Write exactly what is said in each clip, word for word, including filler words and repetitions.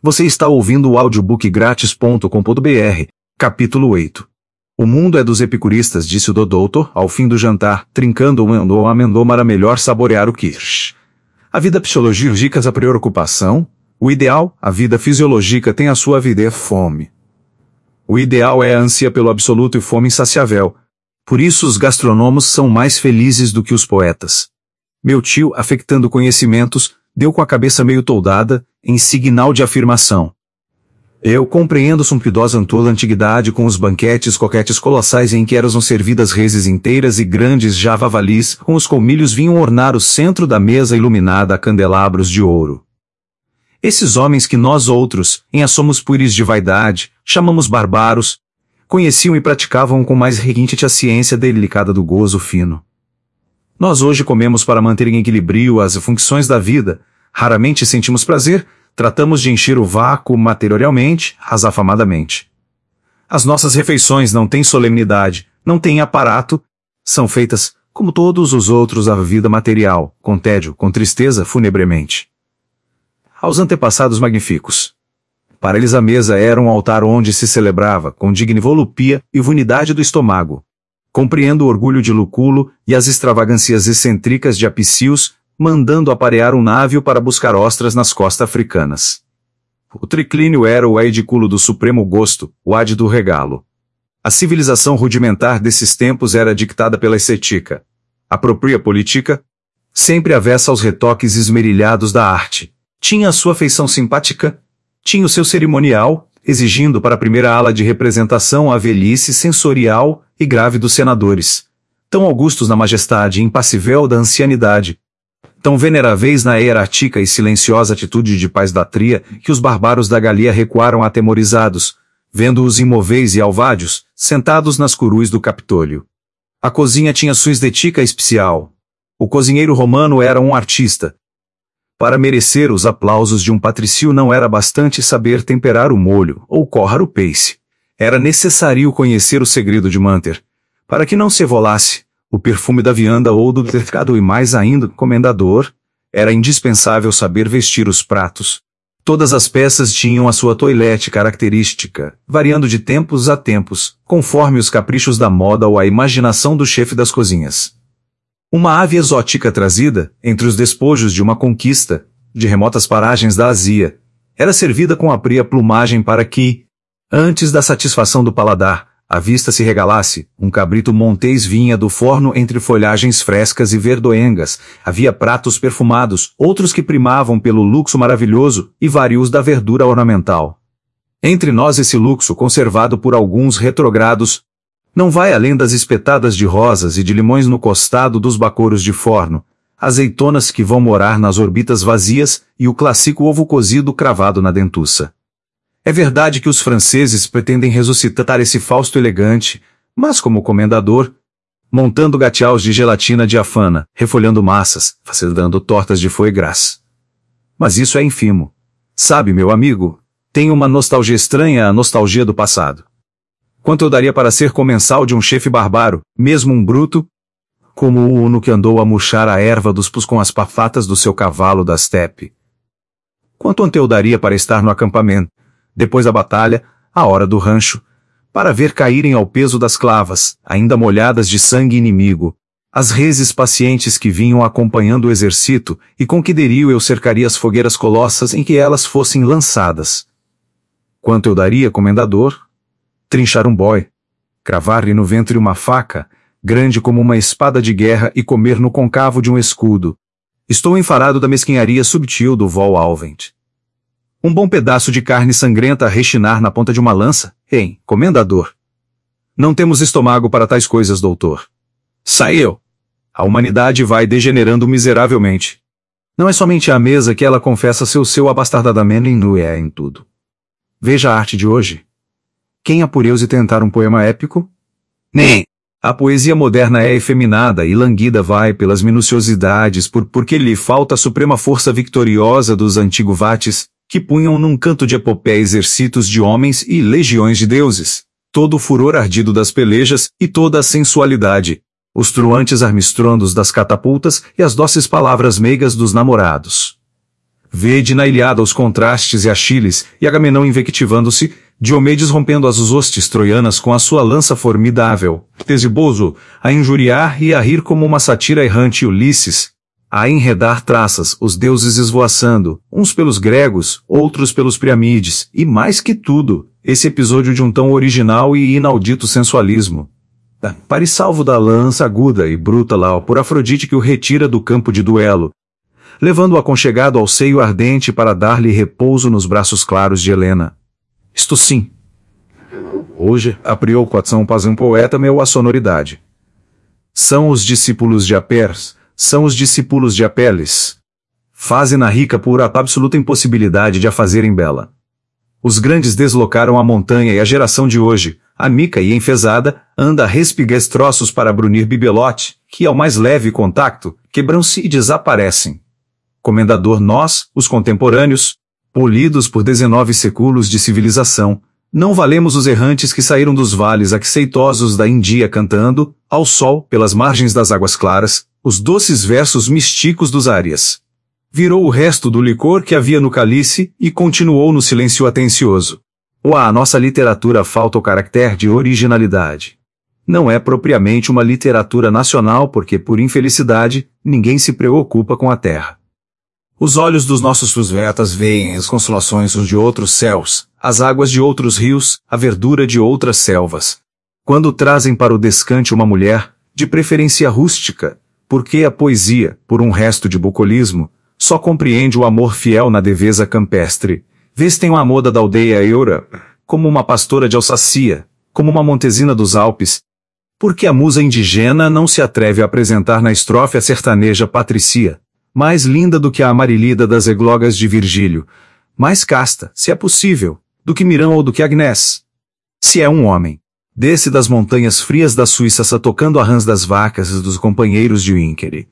Você está ouvindo o audiobook grátis ponto com ponto br, capítulo oito. O mundo é dos epicuristas, disse o doutor, ao fim do jantar, trincando uma amêndoa para melhor saborear o quiche. A vida psicológica a preocupação, o ideal, a vida fisiológica tem a sua vida e fome. O ideal é a ânsia pelo absoluto e fome insaciável. Por isso os gastrônomos são mais felizes do que os poetas. Meu tio, afectando conhecimentos, deu com a cabeça meio toldada, em signal de afirmação. Eu compreendo sumpidosa toda a antiguidade com os banquetes coquetes colossais em que eram servidas reses inteiras e grandes javavalis, com os colmilhos vinham ornar o centro da mesa iluminada a candelabros de ouro. Esses homens que nós outros, em assomos puris de vaidade, chamamos barbaros, conheciam e praticavam com mais requinte a ciência delicada do gozo fino. Nós hoje comemos para manter em equilíbrio as funções da vida, raramente sentimos prazer, tratamos de encher o vácuo materialmente, azafamadamente. As nossas refeições não têm solenidade, não têm aparato, são feitas, como todos os outros, a vida material, com tédio, com tristeza, funebremente. Aos antepassados magníficos. Para eles a mesa era um altar onde se celebrava, com digna volupia e unidade do estômago. Compreendo o orgulho de Luculo e as extravagâncias excêntricas de Apicius, mandando aparear um navio para buscar ostras nas costas africanas. O triclínio era o edículo do supremo gosto, o ade do regalo. A civilização rudimentar desses tempos era dictada pela estética. A própria política, sempre avessa aos retoques esmerilhados da arte, tinha a sua feição simpática, tinha o seu cerimonial, exigindo para a primeira ala de representação a velhice sensorial e grave dos senadores, tão augustos na majestade e impassível da ancianidade, tão veneráveis na hierática e silenciosa atitude de pais da tria, que os bárbaros da Galia recuaram atemorizados, vendo-os imóveis e alvádios, sentados nas curuis do Capitólio. A cozinha tinha sua estética especial. O cozinheiro romano era um artista. Para merecer os aplausos de um patrício não era bastante saber temperar o molho ou coar o peixe. Era necessário conhecer o segredo de Manter, para que não se evolasse o perfume da vianda ou do mercado e mais ainda, comendador, era indispensável saber vestir os pratos. Todas as peças tinham a sua toilette característica, variando de tempos a tempos, conforme os caprichos da moda ou a imaginação do chefe das cozinhas. Uma ave exótica trazida, entre os despojos de uma conquista, de remotas paragens da Ásia, era servida com a pria plumagem para que, antes da satisfação do paladar, a vista se regalasse, um cabrito montês vinha do forno entre folhagens frescas e verdoengas, havia pratos perfumados, outros que primavam pelo luxo maravilhoso, e vários da verdura ornamental. Entre nós esse luxo conservado por alguns retrogrados, não vai além das espetadas de rosas e de limões no costado dos bacoros de forno, azeitonas que vão morar nas orbitas vazias e o clássico ovo cozido cravado na dentuça. É verdade que os franceses pretendem ressuscitar esse Fausto elegante, mas como comendador, montando gatiaus de gelatina diafana, refolhando massas, facilitando tortas de foie gras. Mas isso é ínfimo. Sabe, meu amigo, tenho uma nostalgia estranha, a nostalgia do passado. Quanto eu daria para ser comensal de um chefe bárbaro, mesmo um bruto, como o uno que andou a murchar a erva dos pus com as pafatas do seu cavalo da steppe? Quanto eu daria para estar no acampamento, depois da batalha, à hora do rancho, para ver caírem ao peso das clavas, ainda molhadas de sangue inimigo, as reses pacientes que vinham acompanhando o exército e com que derio eu cercaria as fogueiras colossas em que elas fossem lançadas. Quanto eu daria, comendador? Trinchar um boi, cravar-lhe no ventre uma faca, grande como uma espada de guerra e comer no concavo de um escudo. Estou enfarado da mesquinharia subtil do vol Alvent. Um bom pedaço de carne sangrenta a rechinar na ponta de uma lança, hein, comendador? Não temos estômago para tais coisas, doutor. Saiu! A humanidade vai degenerando miseravelmente. Não é somente a mesa que ela confessa seu seu abastardadamente nu é em tudo. Veja a arte de hoje. Quem apureus e tentar um poema épico? Nem! A poesia moderna é efeminada e languida vai pelas minuciosidades por porque lhe falta a suprema força victoriosa dos antigos vates, que punham num canto de epopeia exércitos de homens e legiões de deuses, todo o furor ardido das pelejas e toda a sensualidade, os truantes armistrondos das catapultas e as doces palavras meigas dos namorados. Vede na Ilíada os contrastes e Achiles e Agamenão invectivando-se, Diomedes rompendo as hostes troianas com a sua lança formidável, Tesiboso a injuriar e a rir como uma satira errante Ulisses, a enredar traças, os deuses esvoaçando, uns pelos gregos, outros pelos Priamides, e mais que tudo, esse episódio de um tão original e inaudito sensualismo. Parissalvo da lança aguda e bruta lá por Afrodite que o retira do campo de duelo, levando-o aconchegado ao seio ardente para dar-lhe repouso nos braços claros de Helena. Isto sim. Hoje, a preocupação faz um poeta meu a sonoridade. São os discípulos de Apers, são os discípulos de Apeles. Fazem na rica por a absoluta impossibilidade de a fazerem bela. Os grandes deslocaram a montanha e a geração de hoje, amica e enfesada, anda a respiguestroços para brunir bibelote, que ao mais leve contacto, quebram-se e desaparecem. Comendador nós, os contemporâneos, polidos por dezenove séculos de civilização, não valemos os errantes que saíram dos vales axeitosos da Índia cantando, ao sol, pelas margens das águas claras, os doces versos místicos dos árias. Virou o resto do licor que havia no cálice e continuou no silêncio atencioso. Ou à nossa literatura falta o caráter de originalidade. Não é propriamente uma literatura nacional porque, por infelicidade, ninguém se preocupa com a terra. Os olhos dos nossos susvetas veem as consolações de outros céus, as águas de outros rios, a verdura de outras selvas. Quando trazem para o descante uma mulher, de preferência rústica, porque a poesia, por um resto de bucolismo, só compreende o amor fiel na devesa campestre, vestem a moda da aldeia eura, como uma pastora de Alsácia, como uma montesina dos Alpes, porque a musa indigena não se atreve a apresentar na estrofe a sertaneja patricia, mais linda do que a Amarilida das eglogas de Virgílio, mais casta, se é possível, do que Mirão ou do que Agnès. Se é um homem, desce das montanhas frias da Suíça tocando a rãs das vacas dos companheiros de Winkery.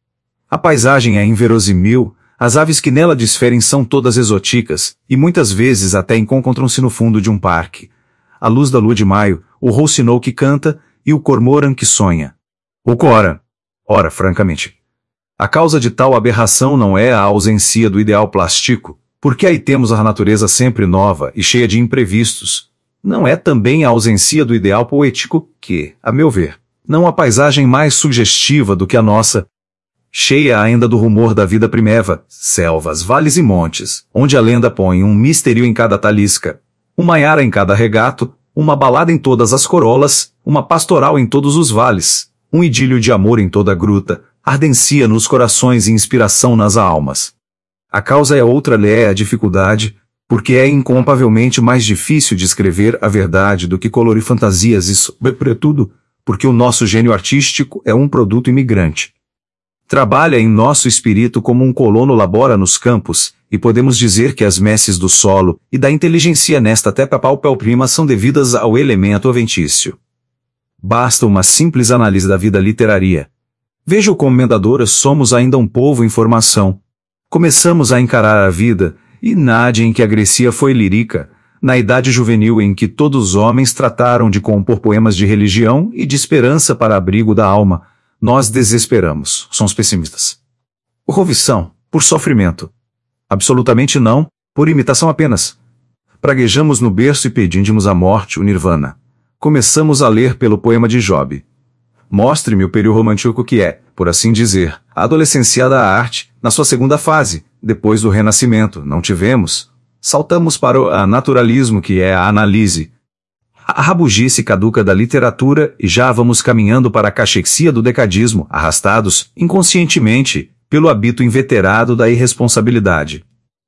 A paisagem é inverosimil, as aves que nela desferem são todas exóticas, e muitas vezes até encontram-se no fundo de um parque. A luz da lua de maio, o rouxinol que canta, e o cormoran que sonha. O cora. Ora, francamente. A causa de tal aberração não é a ausência do ideal plástico, porque aí temos a natureza sempre nova e cheia de imprevistos. Não é também a ausência do ideal poético que, a meu ver, não há paisagem mais sugestiva do que a nossa, cheia ainda do rumor da vida primeva, selvas, vales e montes, onde a lenda põe um mistério em cada talisca, uma iara em cada regato, uma balada em todas as corolas, uma pastoral em todos os vales, um idílio de amor em toda gruta, ardência nos corações e inspiração nas almas. A causa é outra, é a dificuldade, porque é incomparavelmente mais difícil descrever a verdade do que colorir fantasias e, sobretudo, porque o nosso gênio artístico é um produto imigrante. Trabalha em nosso espírito como um colono labora nos campos, e podemos dizer que as messes do solo e da inteligência nesta terra paupérrima são devidas ao elemento aventício. Basta uma simples análise da vida literária. Veja o comendador, somos ainda um povo em formação. Começamos a encarar a vida, e na idade em que a Grécia foi lírica, na idade juvenil em que todos os homens trataram de compor poemas de religião e de esperança para abrigo da alma, nós desesperamos, somos pessimistas. Por convicção, por sofrimento. Absolutamente não, por imitação apenas. Praguejamos no berço e pedimos a morte, o nirvana. Começamos a ler pelo poema de Job. Mostre-me o período romântico que é, por assim dizer, a adolescência da arte, na sua segunda fase, depois do Renascimento, não tivemos. Saltamos para o naturalismo que é a análise. A rabugice caduca da literatura e já vamos caminhando para a caxexia do decadismo, arrastados, inconscientemente, pelo hábito inveterado da irresponsabilidade.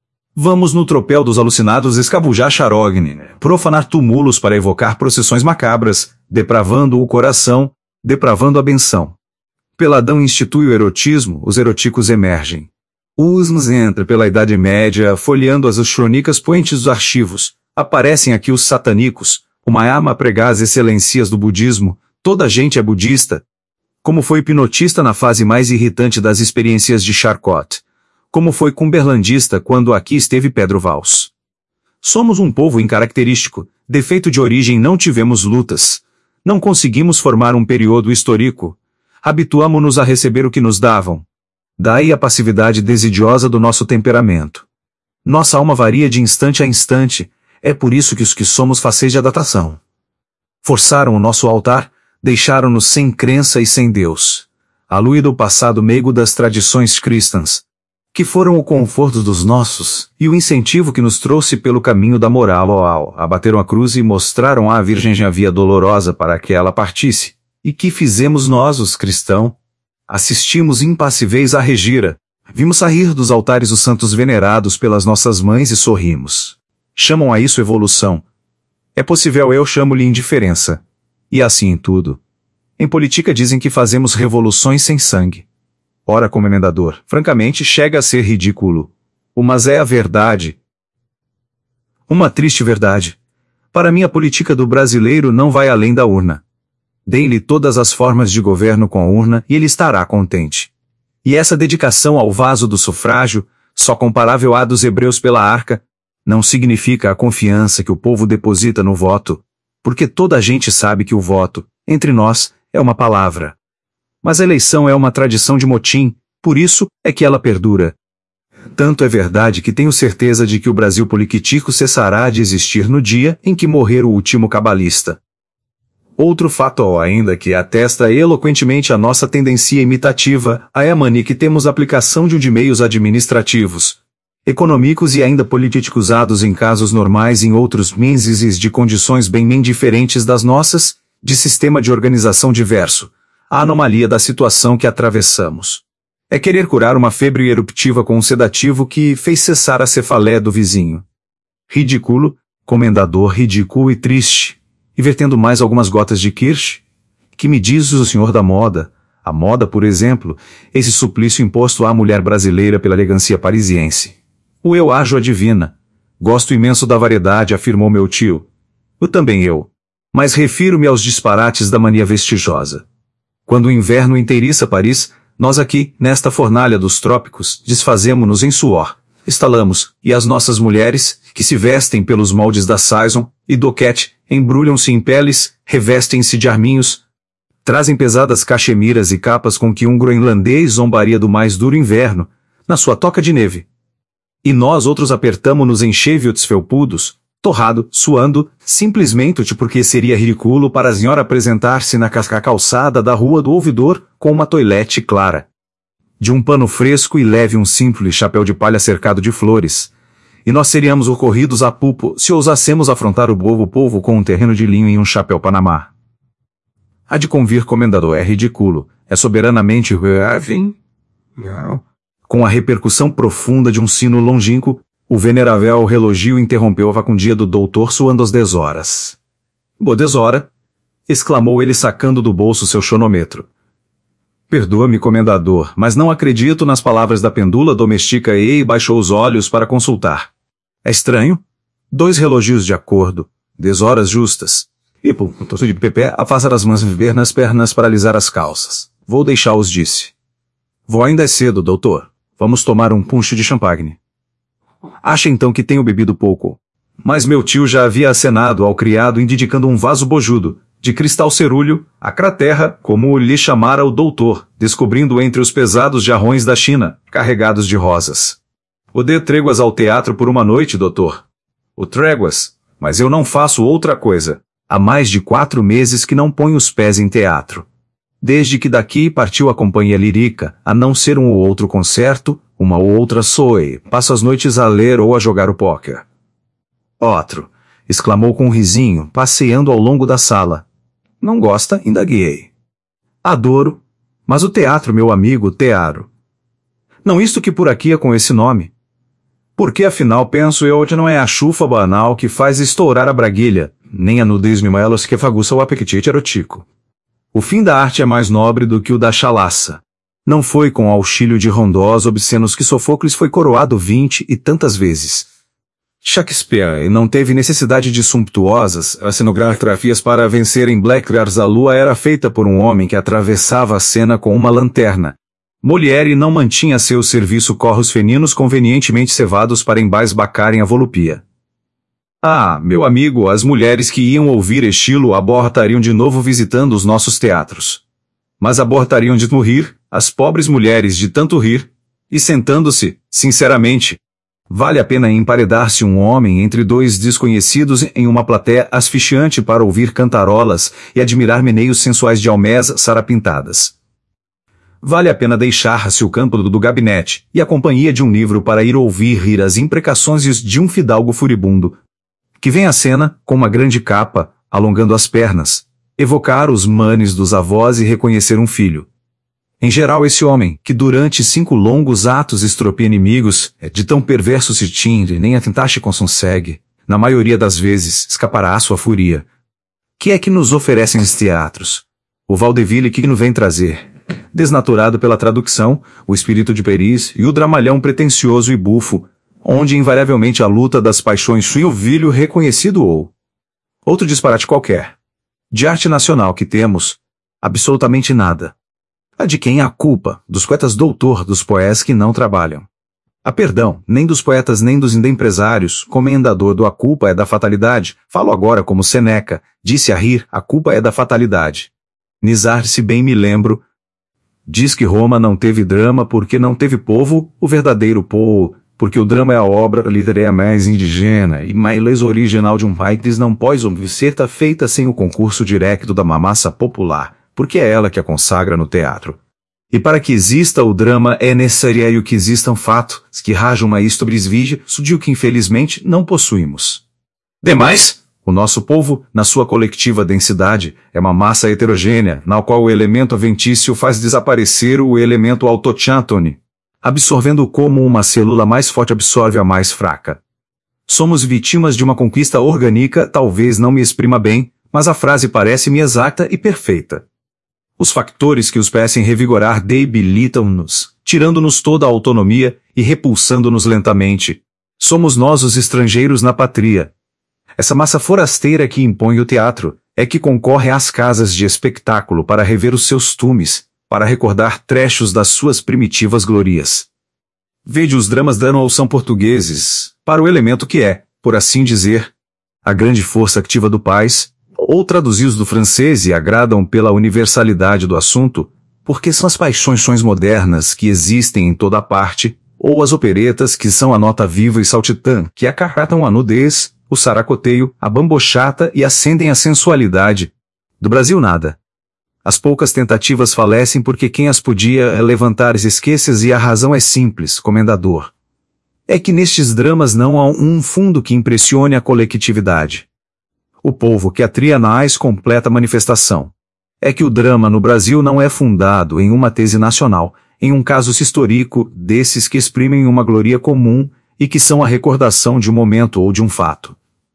Vamos no tropel dos alucinados escabujar charogne, profanar túmulos para evocar procissões macabras, depravando o coração, depravando a benção. Peladão institui o erotismo, os eroticos emergem. Usmos entra pela Idade Média, folheando as crônicas poentes dos arquivos, aparecem aqui os satânicos, uma arma pregar as excelências do budismo, toda a gente é budista. Como foi hipnotista na fase mais irritante das experiências de Charcot. Como foi cumberlandista quando aqui esteve Pedro Valls. Somos um povo incaracterístico, defeito de origem não tivemos lutas. Não conseguimos formar um período histórico. Habituamo-nos a receber o que nos davam. Daí a passividade desidiosa do nosso temperamento. Nossa alma varia de instante a instante, é por isso que os que somos fáceis de adaptação. Forçaram o nosso altar, deixaram-nos sem crença e sem Deus. Alui do passado meigo das tradições cristãs, que foram o conforto dos nossos, e o incentivo que nos trouxe pelo caminho da moral ao abateram a cruz e mostraram à Virgem a via dolorosa para que ela partisse. E que fizemos nós, os cristãos? Assistimos impassíveis à regira, vimos sair dos altares os santos venerados pelas nossas mães e sorrimos. Chamam a isso evolução. É possível, eu chamo-lhe indiferença. E assim em tudo. Em política dizem que fazemos revoluções sem sangue. Ora, como emendador, francamente chega a ser ridículo. Mas é a verdade. Uma triste verdade. Para mim a política do brasileiro não vai além da urna. Dê-lhe todas as formas de governo com a urna e ele estará contente. E essa dedicação ao vaso do sufrágio, só comparável à dos hebreus pela arca, não significa a confiança que o povo deposita no voto, porque toda a gente sabe que o voto, entre nós, é uma palavra. Mas a eleição é uma tradição de motim, por isso é que ela perdura. Tanto é verdade que tenho certeza de que o Brasil poliquítico cessará de existir no dia em que morrer o último cabalista. Outro fato ainda que atesta eloquentemente a nossa tendência imitativa é a mania que temos a aplicação de meios administrativos, econômicos e ainda políticos usados em casos normais em outros meses de condições bem bem diferentes das nossas, de sistema de organização diverso, a anomalia da situação que atravessamos. É querer curar uma febre eruptiva com um sedativo que fez cessar a cefaleia do vizinho. Ridículo, comendador ridículo e triste. E vertendo mais algumas gotas de Kirsch? Que me diz o senhor da moda? A moda, por exemplo, esse suplício imposto à mulher brasileira pela elegância parisiense. O eu ajo a divina. Gosto imenso da variedade, afirmou meu tio. O também eu. Mas refiro-me aos disparates da mania vestigiosa. Quando o inverno inteiriça Paris, nós aqui, nesta fornalha dos trópicos, desfazemo-nos em suor. Estalamos, e as nossas mulheres, que se vestem pelos moldes da Saison e do Cat, embrulham-se em peles, revestem-se de arminhos, trazem pesadas cachemiras e capas com que um groenlandês zombaria do mais duro inverno, na sua toca de neve. E nós outros apertamo-nos em chevios felpudos, torrado, suando, simplesmente porque seria ridículo para a senhora apresentar-se na calçada da Rua do Ouvidor com uma toilette clara, de um pano fresco e leve um simples chapéu de palha cercado de flores. E nós seríamos ocorridos a pulpo se ousássemos afrontar o povo povo com um terreno de linho e um chapéu panamá. Há de convir, comendador, é ridículo, é soberanamente com a repercussão profunda de um sino longínquo, o venerável relógio interrompeu a vacundia do doutor suando às dez horas. Boa deshora! Exclamou ele sacando do bolso seu chronômetro. Perdoa-me, comendador, mas não acredito nas palavras da pendula doméstica e baixou os olhos para consultar. É estranho? Dois relógios de acordo, dez horas justas. E, pô, torto de pepé, afasta as mãos viver nas pernas para alisar as calças. Vou deixá-los, disse. Vou ainda é cedo, doutor. Vamos tomar um punch de champanhe. Acha então que tenho bebido pouco. Mas meu tio já havia acenado ao criado indicando um vaso bojudo, de cristal cerúleo, a craterra, como lhe chamara o doutor, descobrindo entre os pesados jarrões da China, carregados de rosas. O dê tréguas ao teatro por uma noite, doutor. O tréguas, mas eu não faço outra coisa. Há mais de quatro meses que não ponho os pés em teatro. Desde que daqui partiu a companhia lírica, a não ser um ou outro concerto, uma ou outra soe, passo as noites a ler ou a jogar o póquer. Outro, exclamou com um risinho, passeando ao longo da sala. Não gosta? Indaguei. Adoro. Mas o teatro, meu amigo, teatro. Não isto que por aqui é com esse nome. Porque afinal penso eu que não é a chufa banal que faz estourar a braguilha, nem a nudismo melos que faguça o apetite erotico. O fim da arte é mais nobre do que o da chalaça. Não foi com o auxílio de rondós obscenos que Sofocles foi coroado vinte e tantas vezes. Shakespeare não teve necessidade de sumptuosas cenografias para vencer em Blackfriars. A lua era feita por um homem que atravessava a cena com uma lanterna. Molière não mantinha a seu serviço corros feninos convenientemente cevados para embasbacarem a volupia. Ah, meu amigo, as mulheres que iam ouvir estilo abortariam de novo visitando os nossos teatros. Mas abortariam de morrer, as pobres mulheres de tanto rir, e sentando-se, sinceramente. Vale a pena emparedar-se um homem entre dois desconhecidos em uma plateia asfixiante para ouvir cantarolas e admirar meneios sensuais de almés sarapintadas. Vale a pena deixar-se o campo do gabinete e a companhia de um livro para ir ouvir rir as imprecações de um fidalgo furibundo, que vem à cena com uma grande capa, alongando as pernas, evocar os manes dos avós e reconhecer um filho. Em geral, esse homem, que durante cinco longos atos estropia inimigos, é de tão perverso se tinde, nem a tentar-se consegue, na maioria das vezes, escapará à sua furia. Que é que nos oferecem os teatros? O vaudeville que nos vem trazer, desnaturado pela tradução, o espírito de Peris e o dramalhão pretensioso e bufo, onde invariavelmente a luta das paixões e o vilho reconhecido ou outro disparate qualquer. De arte nacional que temos, absolutamente nada. A de quem é a culpa? Dos poetas doutor, dos poetas que não trabalham. A perdão, nem dos poetas nem dos empresários, comendador do a culpa é da fatalidade, falo agora como Seneca, disse a rir, a culpa é da fatalidade. Nizar, se bem me lembro, diz que Roma não teve drama porque não teve povo, o verdadeiro povo, porque o drama é a obra literária mais indigena e mais original de um país não pode ser feita sem o concurso direto da massa popular, porque é ela que a consagra no teatro. E para que exista o drama é necessário que existam fatos que rajam a isto brisvige, sudio que infelizmente não possuímos. Demais, o nosso povo, na sua coletiva densidade, é uma massa heterogênea, na qual o elemento aventício faz desaparecer o elemento autochântone, absorvendo como uma célula mais forte absorve a mais fraca. Somos vítimas de uma conquista orgânica, talvez não me exprima bem, mas a frase parece-me exata e perfeita. Os factores que os parecem revigorar debilitam-nos, tirando-nos toda a autonomia e repulsando-nos lentamente. Somos nós os estrangeiros na pátria. Essa massa forasteira que impõe o teatro é que concorre às casas de espetáculo para rever os seus tumes, para recordar trechos das suas primitivas glorias. Vede os dramas da noção portugueses, para o elemento que é, por assim dizer, a grande força ativa do país, ou traduzidos do francês e agradam pela universalidade do assunto, porque são as paixões modernas que existem em toda parte, ou as operetas que são a nota viva e saltitã, que acarretam a nudez, o saracoteio, a bambochata e acendem a sensualidade. Do Brasil nada. As poucas tentativas falecem porque quem as podia levantar esqueces e a razão é simples, comendador. É que nestes dramas não há um fundo que impressione a coletividade. O povo que atria na mais completa manifestação. É que o drama no Brasil não é fundado em uma tese nacional, em um caso histórico desses que exprimem uma gloria comum e que são a recordação de um momento ou de um fato.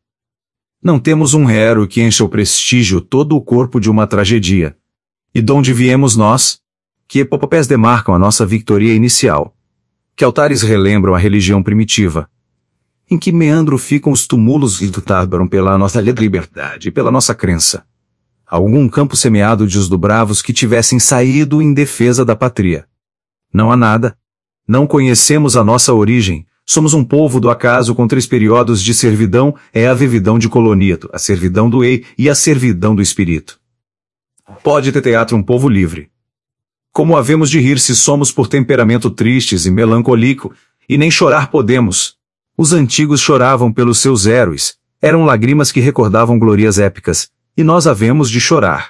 Não temos um héroe que encha o prestígio todo o corpo de uma tragédia. E de onde viemos nós? Que epopeias demarcam a nossa vitória inicial? Que altares relembram a religião primitiva? Em que meandro ficam os túmulos que lutaram pela nossa liberdade e pela nossa crença? Algum campo semeado de os do bravos que tivessem saído em defesa da pátria? Não há nada. Não conhecemos a nossa origem. Somos um povo do acaso com três períodos de servidão, é a vividão de colonieto, a servidão do ei e a servidão do espírito. Pode ter teatro um povo livre. Como havemos de rir se somos por temperamento tristes e melancólico, e nem chorar podemos. Os antigos choravam pelos seus heróis, eram lágrimas que recordavam glorias épicas, e nós havemos de chorar.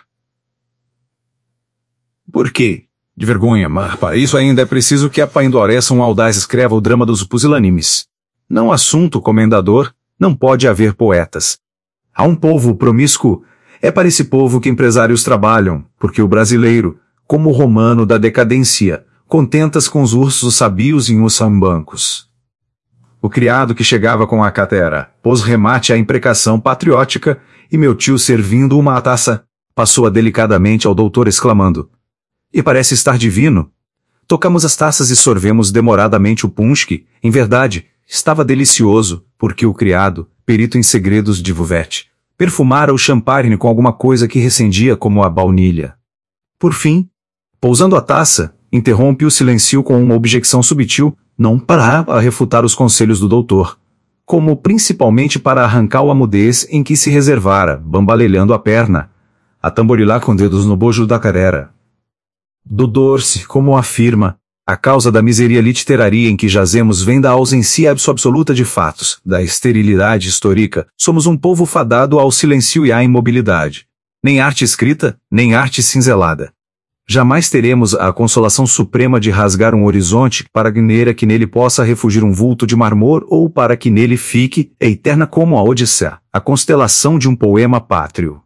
Por quê? De vergonha, mas para isso ainda é preciso que a Paindoressa um audaz escreva o drama dos pusilânimes. Não assunto, comendador, não pode haver poetas. Há um povo promíscuo, é para esse povo que empresários trabalham, porque o brasileiro, como o romano da decadência, contentas com os ursos sabios em os sambancos. O criado que chegava com a catera, pôs remate à imprecação patriótica, e meu tio servindo uma taça, passou-a delicadamente ao doutor exclamando: "E parece estar divino." Tocamos as taças e sorvemos demoradamente o punch que, em verdade, estava delicioso, porque o criado, perito em segredos de Vuvete, perfumara o champanhe com alguma coisa que recendia como a baunilha. Por fim, pousando a taça, interrompe o silêncio com uma objeção subtil, não para a refutar os conselhos do doutor, como principalmente para arrancar a mudez em que se reservara, bambalelhando a perna, a tamborilar com dedos no bojo da carera. Dodor-se, como afirma, a causa da miseria literaria em que jazemos vem da ausência absoluta de fatos, da esterilidade histórica. Somos um povo fadado ao silêncio e à imobilidade. Nem arte escrita, nem arte cinzelada. Jamais teremos a consolação suprema de rasgar um horizonte para que nele possa refugir um vulto de marmor ou para que nele fique, eterna como a Odisseia, a constelação de um poema pátrio.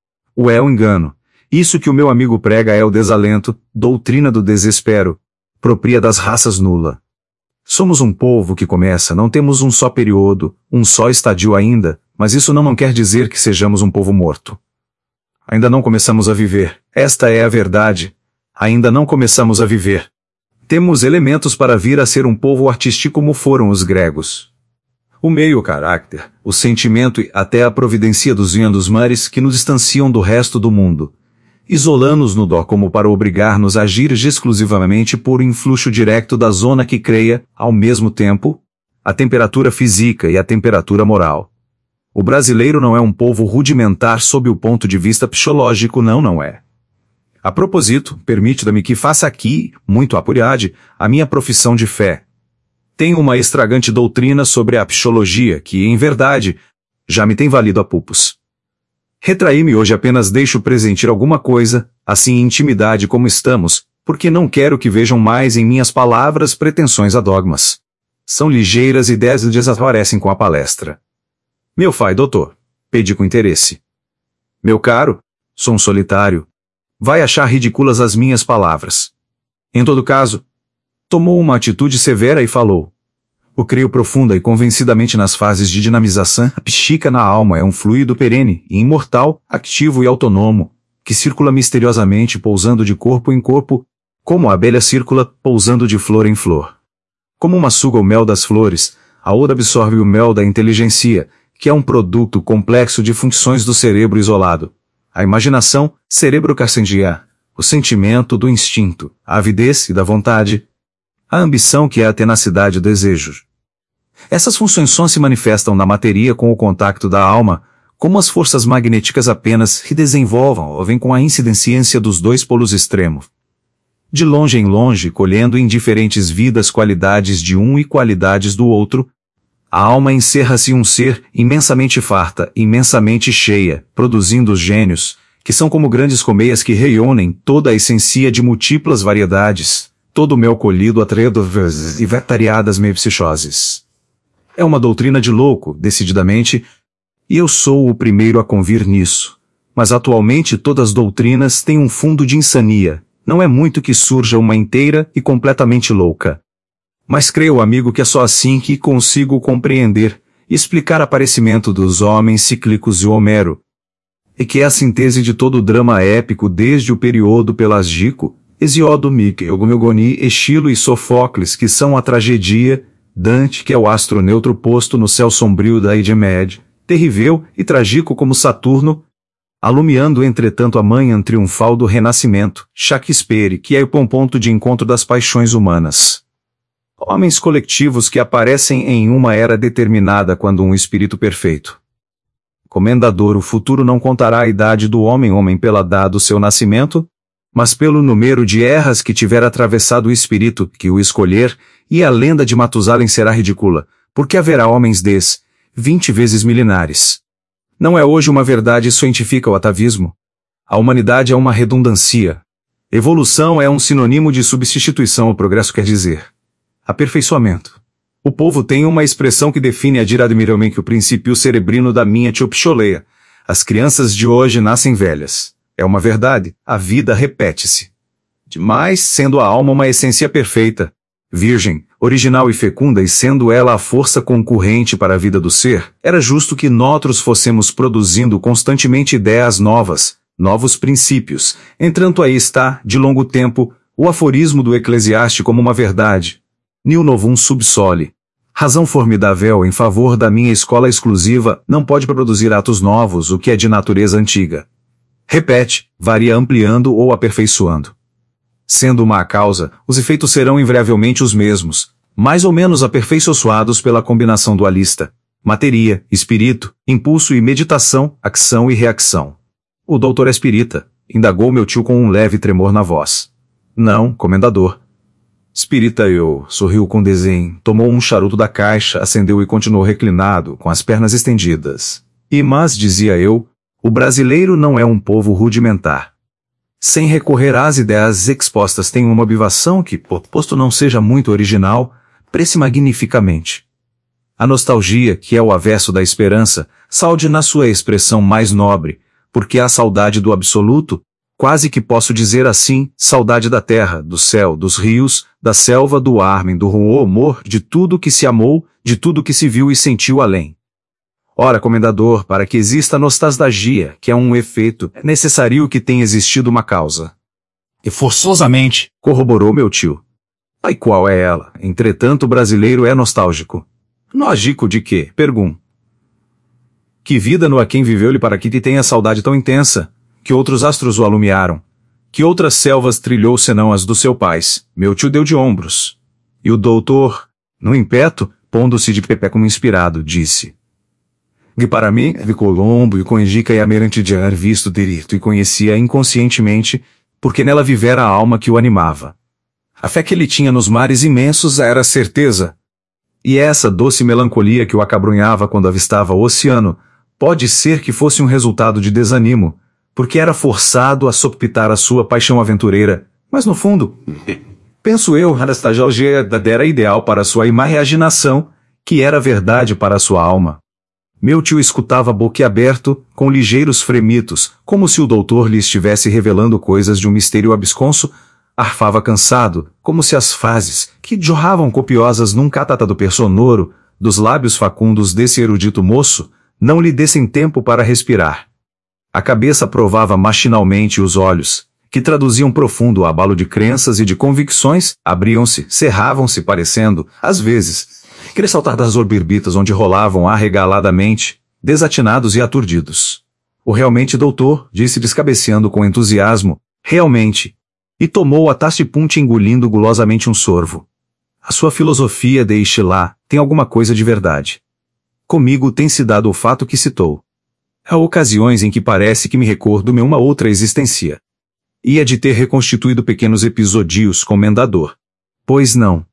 O é o engano. Isso que o meu amigo prega é o desalento, doutrina do desespero, própria das raças nula. Somos um povo que começa, não temos um só período, um só estadio ainda, mas isso não, não quer dizer que sejamos um povo morto. Ainda não começamos a viver, esta é a verdade. Ainda não começamos a viver. Temos elementos para vir a ser um povo artístico como foram os gregos. O meio, o caráter, o sentimento e até a providência dos vinhos dos mares que nos distanciam do resto do mundo. Isolando-nos no dó como para obrigar-nos a agir exclusivamente por influxo direto da zona que creia, ao mesmo tempo, a temperatura física e a temperatura moral. O brasileiro não é um povo rudimentar sob o ponto de vista psicológico, não, não é. A propósito, permita-me que faça aqui, muito apuriade, a minha profissão de fé. Tenho uma extravagante doutrina sobre a psicologia que, em verdade, já me tem valido a pulpos. Retraí-me hoje apenas deixo presentir alguma coisa, assim em intimidade como estamos, porque não quero que vejam mais em minhas palavras pretensões a dogmas. São ligeiras ideias e desaparecem com a palestra. Meu pai, doutor, pedi com interesse. Meu caro, sou um solitário. Vai achar ridículas as minhas palavras. Em todo caso, tomou uma atitude severa e falou. Eu creio profunda e convencidamente nas fases de dinamização. A psíquica na alma é um fluido perene e imortal, ativo e autônomo, que circula misteriosamente pousando de corpo em corpo, como a abelha circula pousando de flor em flor. Como uma suga o mel das flores, a outra absorve o mel da inteligência, que é um produto complexo de funções do cérebro isolado. A imaginação, cérebro carcendia, o sentimento do instinto, a avidez e da vontade, a ambição que é a tenacidade do desejo. Essas funções só se manifestam na matéria com o contato da alma, como as forças magnéticas apenas se desenvolvam ou vêm com a incidência dos dois polos extremos. De longe em longe, colhendo em diferentes vidas qualidades de um e qualidades do outro, a alma encerra-se um ser imensamente farta, imensamente cheia, produzindo os gênios, que são como grandes colmeias que reúnem toda a essência de múltiplas variedades, todo o mel colhido a tredos e vetariadas mepsichoses. É uma doutrina de louco, decididamente, e eu sou o primeiro a convir nisso. Mas atualmente todas as doutrinas têm um fundo de insania, não é muito que surja uma inteira e completamente louca. Mas creio, amigo, que é só assim que consigo compreender e explicar o aparecimento dos homens cíclicos e Homero, e que é a síntese de todo o drama épico desde o período pelasgico, Hesíodo, Eugoni, Esquilo e Sofocles, que são a tragédia, Dante, que é o astro neutro posto no céu sombrio da Idade Média, terrível e trágico como Saturno, alumiando entretanto a manhã triunfal do Renascimento, Shakespeare, que é o ponto de encontro das paixões humanas. Homens coletivos que aparecem em uma era determinada quando um espírito perfeito. Comendador, o futuro não contará a idade do homem-homem pela data do seu nascimento, mas pelo número de erras que tiver atravessado o espírito que o escolher, e a lenda de Matusalém será ridícula, porque haverá homens des, vinte vezes milenares. Não é hoje uma verdade científica o atavismo. A humanidade é uma redundância. Evolução é um sinônimo de substituição, o progresso quer dizer aperfeiçoamento. O povo tem uma expressão que define admiravelmente o princípio cerebrino da minha tiopcholeia. As crianças de hoje nascem velhas. É uma verdade, a vida repete-se. Demais, sendo a alma uma essência perfeita, virgem, original e fecunda e sendo ela a força concorrente para a vida do ser, era justo que nós fossemos produzindo constantemente ideias novas, novos princípios. Entretanto aí está, de longo tempo, o aforismo do Eclesiástico como uma verdade. Nil novum subsole. Razão formidável em favor da minha escola exclusiva não pode produzir atos novos o que é de natureza antiga. Repete, varia ampliando ou aperfeiçoando. Sendo uma a causa, os efeitos serão invariavelmente os mesmos, mais ou menos aperfeiçoados pela combinação dualista, matéria, espírito, impulso e meditação, ação e reação. O doutor espírita, indagou meu tio com um leve tremor na voz. Não, comendador. Espírita eu, sorriu com desdém, tomou um charuto da caixa, acendeu e continuou reclinado, com as pernas estendidas. E mas, dizia eu, o brasileiro não é um povo rudimentar. Sem recorrer às ideias expostas tem uma motivação que, posto não seja muito original, prece magnificamente. A nostalgia, que é o avesso da esperança, salde na sua expressão mais nobre, porque a saudade do absoluto, quase que posso dizer assim, saudade da terra, do céu, dos rios, da selva, do armen, do rumor, de tudo que se amou, de tudo que se viu e sentiu além. Ora, comendador, para que exista a nostalgia, que é um efeito, é necessário que tenha existido uma causa. E forçosamente, corroborou meu tio. E qual é ela? Entretanto, o brasileiro é nostálgico. Nógico de quê? Pergunto. Que vida no a quem viveu-lhe para que te tenha saudade tão intensa? Que outros astros o alumiaram? Que outras selvas trilhou senão as dos seus pais? Meu tio deu de ombros. E o doutor, no impeto, pondo-se de pé como inspirado, disse. Que para mim, de Colombo e Conjica e Amerante de ar visto direito e conhecia inconscientemente, porque nela vivera a alma que o animava. A fé que ele tinha nos mares imensos era certeza. E essa doce melancolia que o acabrunhava quando avistava o oceano, pode ser que fosse um resultado de desanimo, porque era forçado a sopitar a sua paixão aventureira, mas no fundo, penso eu, a nostalgia era ideal para a sua imaginação, que era verdade para a sua alma. Meu tio escutava boquiaberto, com ligeiros fremitos, como se o doutor lhe estivesse revelando coisas de um mistério absconso, arfava cansado, como se as frases, que jorravam copiosas num catatado sonoro, dos lábios facundos desse erudito moço, não lhe dessem tempo para respirar. A cabeça provava machinalmente os olhos, que traduziam profundo abalo de crenças e de convicções, abriam-se, cerravam-se parecendo, às vezes, querer saltar das orbirbitas onde rolavam arregaladamente, desatinados e aturdidos. O realmente doutor, disse descabeceando com entusiasmo, realmente, e tomou a taça-punte engolindo gulosamente um sorvo. A sua filosofia, deixe lá, tem alguma coisa de verdade. Comigo tem se dado o fato que citou. Há ocasiões em que parece que me recordo-me uma outra existência. Ia de ter reconstituído pequenos episódios comendador. Pois não.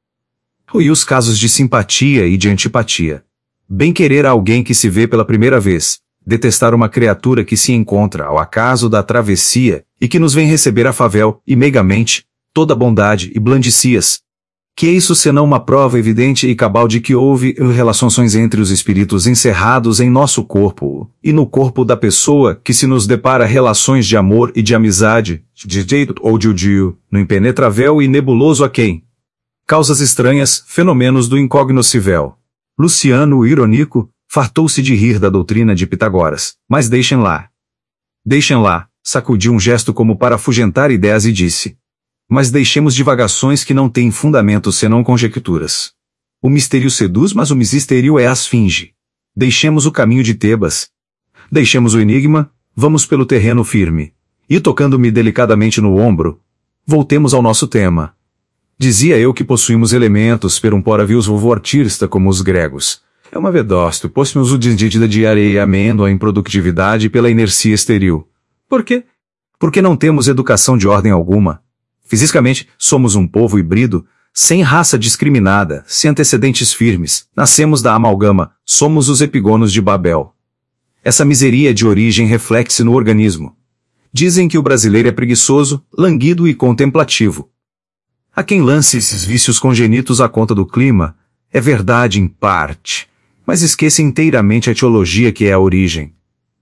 E os casos de simpatia e de antipatia. Bem querer a alguém que se vê pela primeira vez, detestar uma criatura que se encontra ao acaso da travessia e que nos vem receber a favel e meigamente, toda bondade e blandicias. Que é isso senão uma prova evidente e cabal de que houve relações entre os espíritos encerrados em nosso corpo, e no corpo da pessoa que se nos depara relações de amor e de amizade, de jeito ou de odio, no impenetrável e nebuloso a quem? Causas estranhas, fenômenos do incognoscível. Luciano, o irônico, fartou-se de rir da doutrina de Pitágoras, mas deixem lá. Deixem lá, sacudiu um gesto como para afugentar ideias e disse. Mas deixemos divagações que não têm fundamento senão conjecturas. O mistério seduz, mas o mistério é a esfinge. Deixemos o caminho de Tebas. Deixemos o enigma, vamos pelo terreno firme. E tocando-me delicadamente no ombro, voltemos ao nosso tema. Dizia eu que possuímos elementos per um pora vius artista como os gregos. É uma vedócio, possuímos o dindida de areia e amêndoa em produtividade pela inercia esteril. Por quê? Porque não temos educação de ordem alguma. Fisicamente, somos um povo híbrido, sem raça discriminada, sem antecedentes firmes, nascemos da amalgama, somos os epigonos de Babel. Essa miseria de origem reflete-se no organismo. Dizem que o brasileiro é preguiçoso, languido e contemplativo. Há quem lance esses vícios congênitos à conta do clima, é verdade em parte, mas esquece inteiramente a etiologia que é a origem.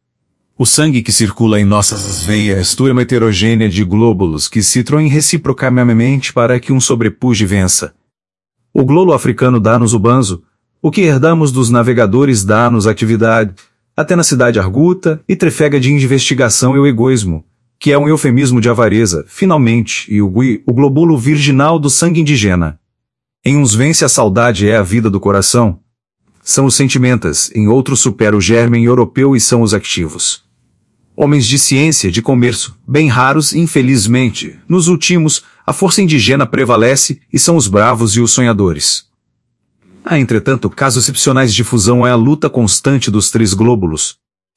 O sangue que circula em nossas veias é uma heterogênea de glóbulos que se troem reciprocamente para que um sobrepuge vença. O glolo africano dá-nos o banzo, o que herdamos dos navegadores dá-nos atividade, a tenacidade arguta e trefega de investigação e o egoísmo, que é um eufemismo de avareza, finalmente, e o gui, o glóbulo virginal do sangue indigena. Em uns vence a saudade é a vida do coração. São os sentimentos, em outros supera o germen europeu e são os activos. Homens de ciência, de comércio, bem raros, infelizmente. Nos últimos, a força indigena prevalece, e são os bravos e os sonhadores. Há, entretanto, casos excepcionais de fusão é a luta constante dos três glóbulos.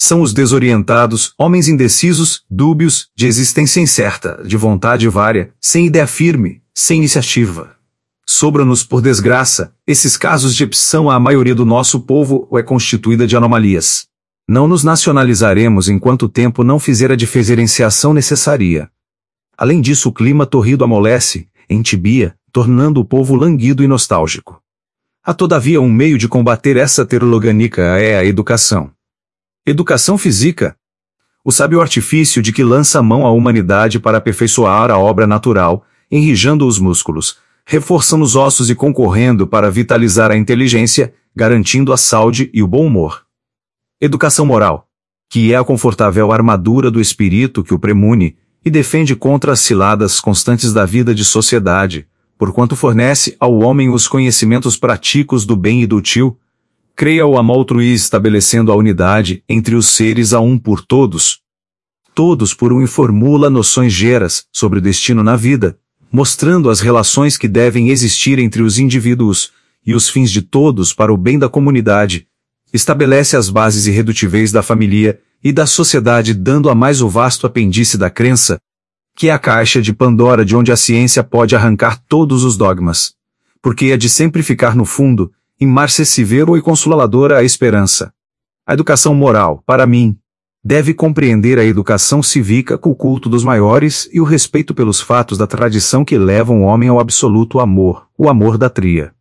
São os desorientados, homens indecisos, dúbios, de existência incerta, de vontade vária, sem ideia firme, sem iniciativa. Sobram-nos, por desgraça, esses casos de opção. A maioria do nosso povo é constituída de anomalias. Não nos nacionalizaremos enquanto o tempo não fizer a diferenciação necessária. Além disso, o clima torrido amolece, entibia, tornando o povo languido e nostálgico. Há todavia um meio de combater essa terologanica, é a educação. Educação física. O sábio artifício de que lança a mão à humanidade para aperfeiçoar a obra natural, enrijando os músculos, reforçando os ossos e concorrendo para vitalizar a inteligência, garantindo a saúde e o bom humor. Educação moral, que é a confortável armadura do espírito que o premune e defende contra as ciladas constantes da vida de sociedade, porquanto fornece ao homem os conhecimentos práticos do bem e do útil, creia o amor altruísta estabelecendo a unidade entre os seres a um por todos. Todos por um e formula noções geras sobre o destino na vida, mostrando as relações que devem existir entre os indivíduos e os fins de todos para o bem da comunidade. Estabelece as bases irredutíveis da família e da sociedade, dando a mais o vasto apêndice da crença, que é a caixa de Pandora de onde a ciência pode arrancar todos os dogmas, porque é de sempre ficar no fundo, imarcessível e consoladora a esperança. A educação moral, para mim, deve compreender a educação cívica com o culto dos maiores e o respeito pelos fatos da tradição que levam o homem ao absoluto amor, o amor da tria.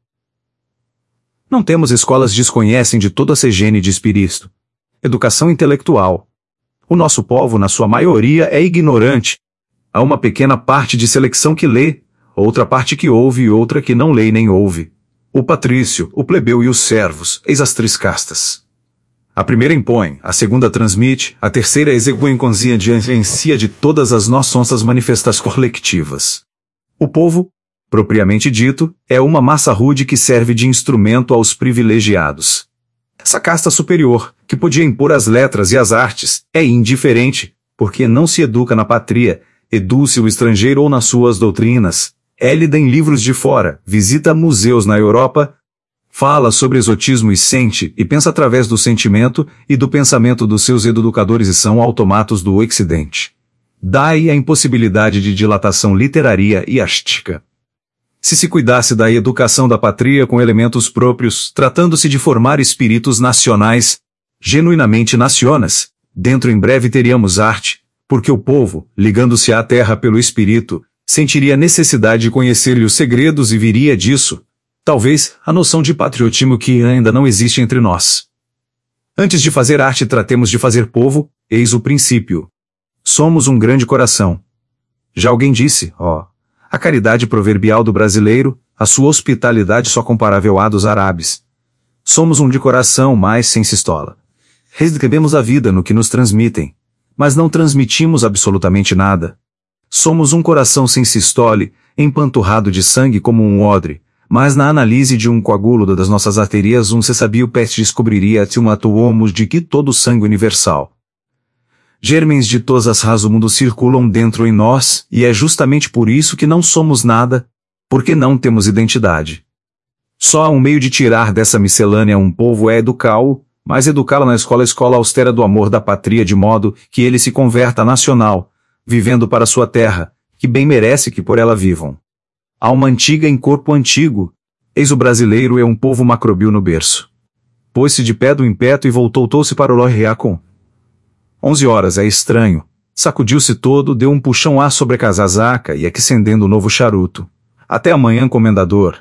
Não temos escolas que desconhecem de toda a segene de espírito. Educação intelectual. O nosso povo, na sua maioria, é ignorante. Há uma pequena parte de seleção que lê, outra parte que ouve e outra que não lê nem ouve. O patrício, o plebeu e os servos, eis as três castas. A primeira impõe, a segunda transmite, a terceira exegue consciência de todas as nossas manifestações colectivas. O povo, propriamente dito, é uma massa rude que serve de instrumento aos privilegiados. Essa casta superior, que podia impor as letras e as artes, é indiferente, porque não se educa na pátria, eduz-se o estrangeiro ou nas suas doutrinas, é lida em livros de fora, visita museus na Europa, fala sobre exotismo e sente e pensa através do sentimento e do pensamento dos seus educadores e são automatos do Ocidente. Daí a impossibilidade de dilatação literária e artística. Se se cuidasse da educação da pátria com elementos próprios, tratando-se de formar espíritos nacionais, genuinamente nacionas, dentro em breve teríamos arte, porque o povo, ligando-se à terra pelo espírito, sentiria necessidade de conhecer-lhe os segredos e viria disso, talvez, a noção de patriotismo que ainda não existe entre nós. Antes de fazer arte tratemos de fazer povo, eis o princípio. Somos um grande coração. Já alguém disse, ó, a caridade proverbial do brasileiro, a sua hospitalidade só comparável à dos árabes. Somos um de coração, mas sem sistola. Recebemos a vida no que nos transmitem, mas não transmitimos absolutamente nada. Somos um coração sem sistole, empanturrado de sangue como um odre, mas na análise de um coágulo das nossas arterias um se sabia o peste descobriria se um atuomos de que todo o sangue universal. Germens de todas as raças do mundo circulam dentro em nós, e é justamente por isso que não somos nada, porque não temos identidade. Só há um meio de tirar dessa miscelânea um povo é educá-lo, mas educá-lo na escola escola austera do amor da pátria de modo que ele se converta nacional, vivendo para sua terra, que bem merece que por ela vivam. Alma antiga em corpo antigo, eis o brasileiro é um povo macrobiu no berço. Pôs-se de pé do impeto e voltou-se para o Lorriacon. Onze horas é estranho. Sacudiu-se todo, deu um puxão à sobrecasaca e acendendo o novo charuto. Até amanhã, comendador.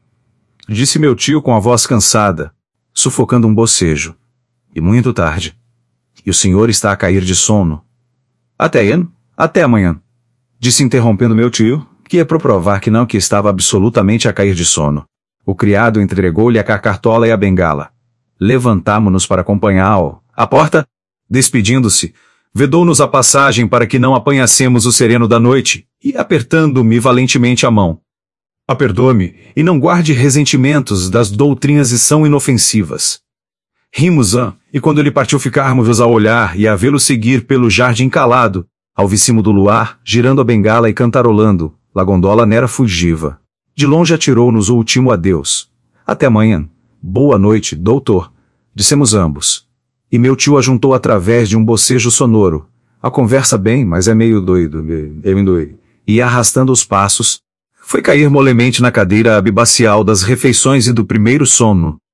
Disse meu tio com a voz cansada, sufocando um bocejo. E muito tarde. E o senhor está a cair de sono. Até amanhã? Até amanhã. Disse interrompendo meu tio, que é para provar que não que estava absolutamente a cair de sono. O criado entregou-lhe a cartola e a bengala. Levantamo-nos para acompanhá-lo. À porta, despedindo-se, vedou-nos a passagem para que não apanhássemos o sereno da noite, e apertando-me valentemente a mão. Aperdoe-me, e não guarde ressentimentos das doutrinas e são inofensivas. Rimos-an, e quando ele partiu ficarmos a olhar e a vê-lo seguir pelo jardim calado, ao vicimo do luar, girando a bengala e cantarolando, la gondola n'era fugiva. De longe atirou-nos o último adeus. Até amanhã. Boa noite, doutor. Dissemos ambos. E meu tio ajuntou através de um bocejo sonoro. A conversa bem, mas é meio doido, eu indoi. E arrastando os passos, foi cair molemente na cadeira abibacial das refeições e do primeiro sono.